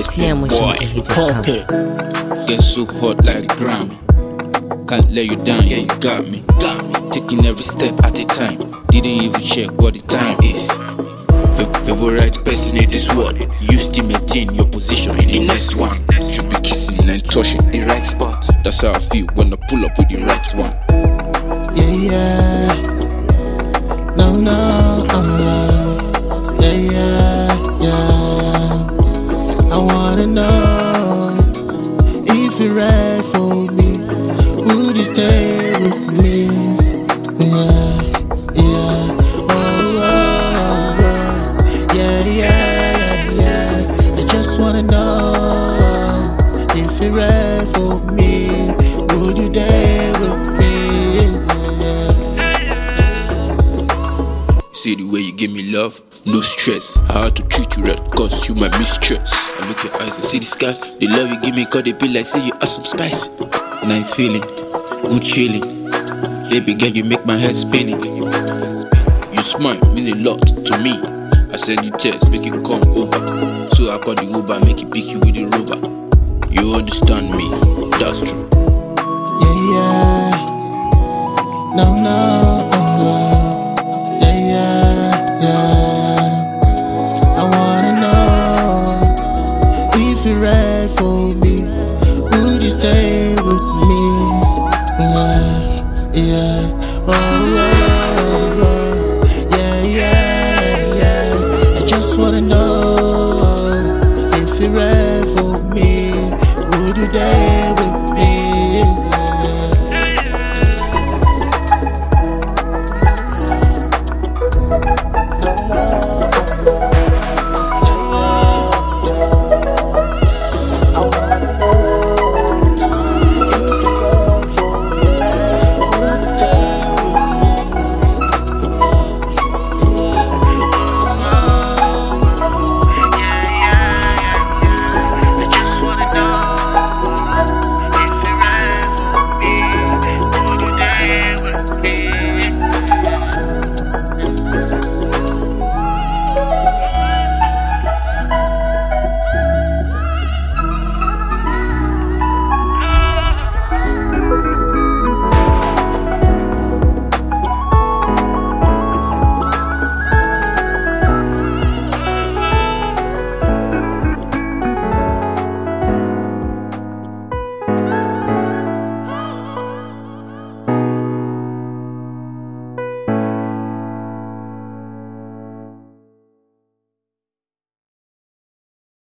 Light-skinned boy, pop it. Get so hot like Grammy. Can't let you down, yeah, you got me. Taking every step at a time. Didn't even check what the time is. Favorite person in this world. You still maintain your position in the next one. Should be kissing and touching the right spot. That's how I feel when I pull up with the right one. Yeah. No. Yeah. I wanna know if you're right for me. Would you stay with me? Yeah. I just wanna know if you're right for me. Would you dare with me? You see the way you give me love, no stress. I had to treat you right cause you my mistress. I look your eyes and see the skies. The love you give me cause they be like say you add some spice. Nice feeling, good chilling. Baby girl, you make my head spinning. You smile mean a lot to me. I send you text, make you come over. So I call the Uber, make it pick you with the rover. You understand me, that's true. Yeah. No. Yeah. I wanna know if you're right for me. Would you stay with me? Yeah. Yeah. I just wanna know